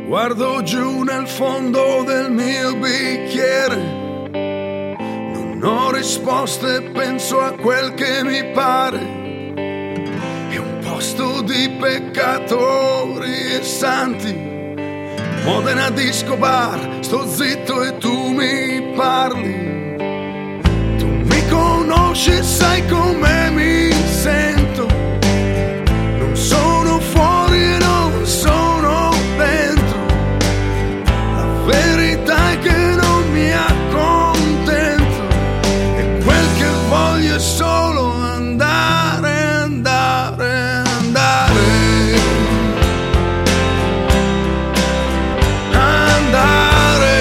Guardo giù nel fondo del mio bicchiere, non ho risposte, penso a quel che mi pare. È un posto di peccatori e santi, Modena disco bar, sto zitto e tu mi parli. Tu mi conosci, sai come mi sento, non sono fuori e non sono dentro. La verità è che non mi accontento e quel che voglio è solo andare, andare, andare, andare.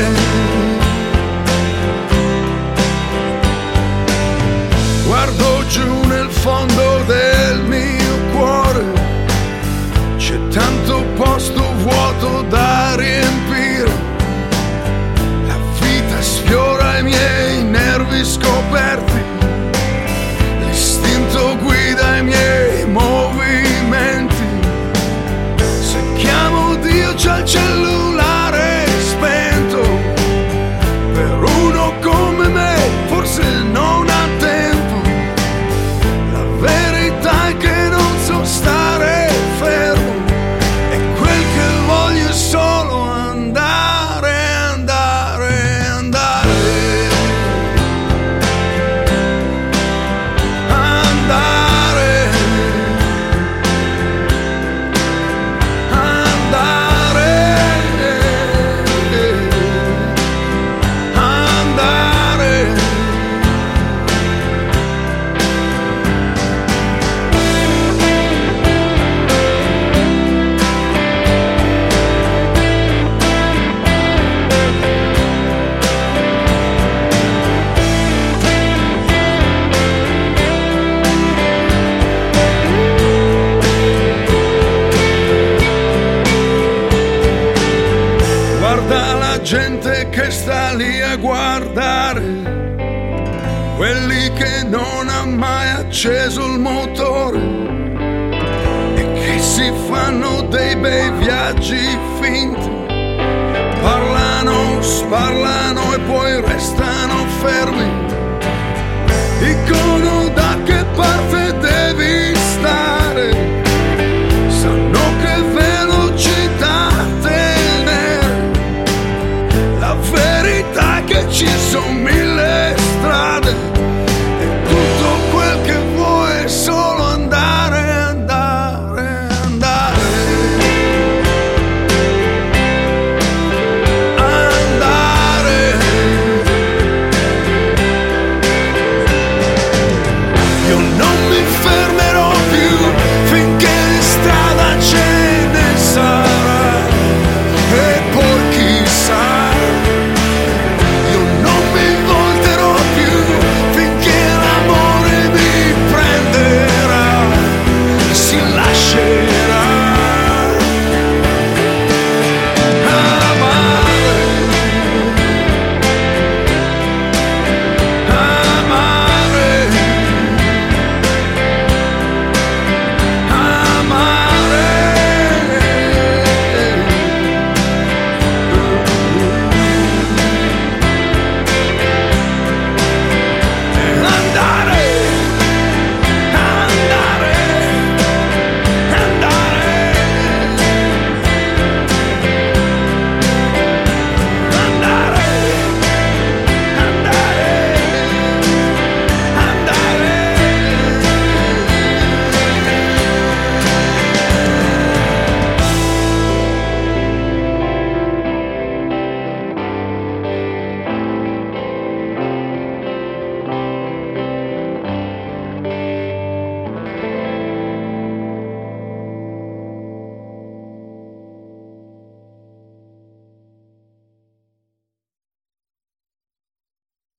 Guardo giù nel fondo del mio cuore, c'è tanto posto vuoto da riempire. Sfiora i miei nervi scoperti, l'istinto guida i miei movimenti. Se chiamo Dio c'è il cellulare spento, per uno come me forse non ha tempo. La verità è che non so stare fermo e quel che voglio è solo andare, andare, andare, andare, andare. Guarda la gente che sta lì a guardare, quelli che non ha mai acceso il motore e che si fanno dei bei viaggi finti. Parlano, sparlano e poi restano fermi. Dicono